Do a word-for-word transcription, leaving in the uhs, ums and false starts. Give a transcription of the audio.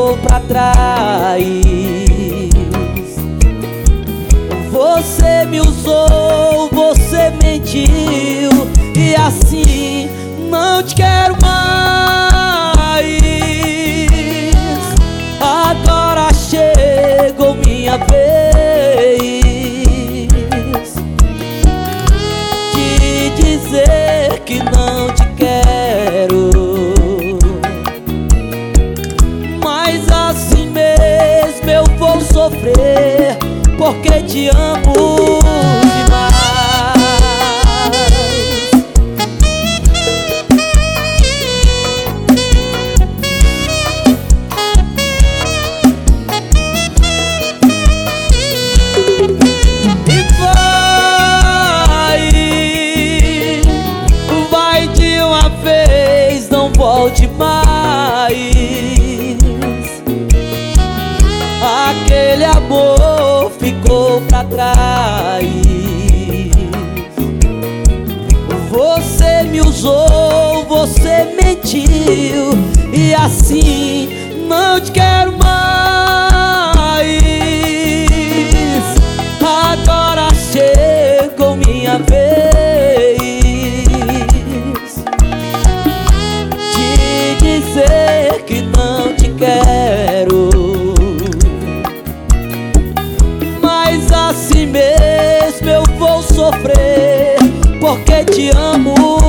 ficou pra trás. Você me usou, você mentiu, e assim não te quero mais. Agora chegou minha vez de dizer que não te quero, mas assim mesmo eu vou sofrer, porque te amo demais. E vai, vai de uma vez, não volte mais. Aquele amor ficou pra trás. Você me usou, você mentiu, e assim não te quero mais. Agora chegou minha vez de dizer que não te quero, assim mesmo eu vou sofrer, porque te amo